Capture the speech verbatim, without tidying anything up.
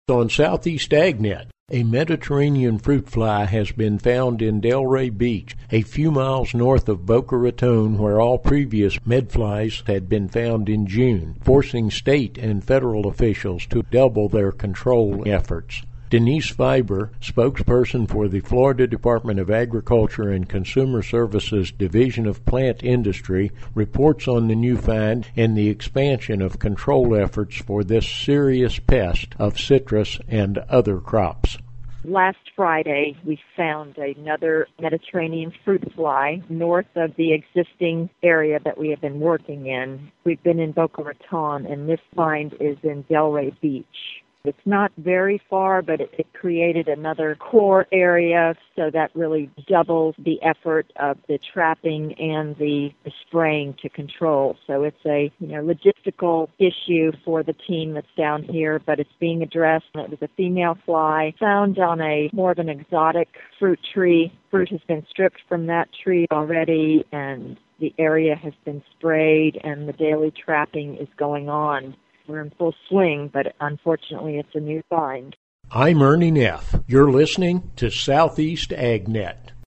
On Southeast AgNet, a Mediterranean fruit fly has been found in Delray Beach, a few miles north of Boca Raton, where all previous medflies had been found in June, forcing state and federal officials to double their control efforts. Denise Fiber, spokesperson for the Florida Department of Agriculture and Consumer Services Division of Plant Industry, reports on the new find and the expansion of control efforts for this serious pest of citrus and other crops. Last Friday, we found another Mediterranean fruit fly north of the existing area that we have been working in. We've been in Boca Raton, and this find is in Delray Beach. It's not very far, but it, it created another core area, so that really doubles the effort of the trapping and the, the spraying to control. So it's a you know logistical issue for the team that's down here, but it's being addressed. It was a female fly found on a more of an exotic fruit tree. Fruit has been stripped from that tree already, and the area has been sprayed, and the daily trapping is going on. We're in full swing, but unfortunately it's a new find. I'm Ernie Neff. You're listening to Southeast AgNet.